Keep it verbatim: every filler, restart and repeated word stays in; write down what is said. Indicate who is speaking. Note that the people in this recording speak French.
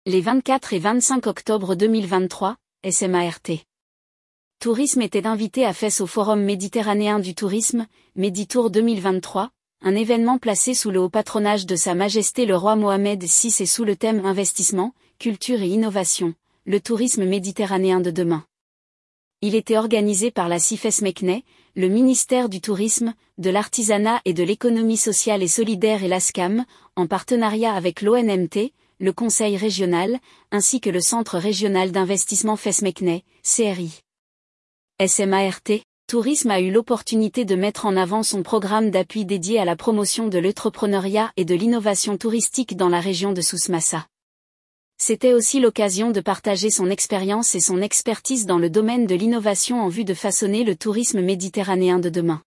Speaker 1: Les vingt-quatre et vingt-cinq octobre deux mille vingt-trois, SMART. Tourisme était invité à Fès au Forum méditerranéen du tourisme, Meditour deux mille vingt-trois, un événement placé sous le haut patronage de Sa Majesté le Roi Mohamed six et sous le thème Investissement, Culture et Innovation, le tourisme méditerranéen de demain. Il était organisé par la CIFES Meknès, le ministère du Tourisme, de l'Artisanat et de l'Économie sociale et solidaire et l'ASCAM, en partenariat avec l'O N M T, le Conseil régional, ainsi que le Centre régional d'investissement Fès Meknès, C R I. SMART, Tourisme a eu l'opportunité de mettre en avant son programme d'appui dédié à la promotion de l'entrepreneuriat et de l'innovation touristique dans la région de Souss-Massa. C'était aussi l'occasion de partager son expérience et son expertise dans le domaine de l'innovation en vue de façonner le tourisme méditerranéen de demain.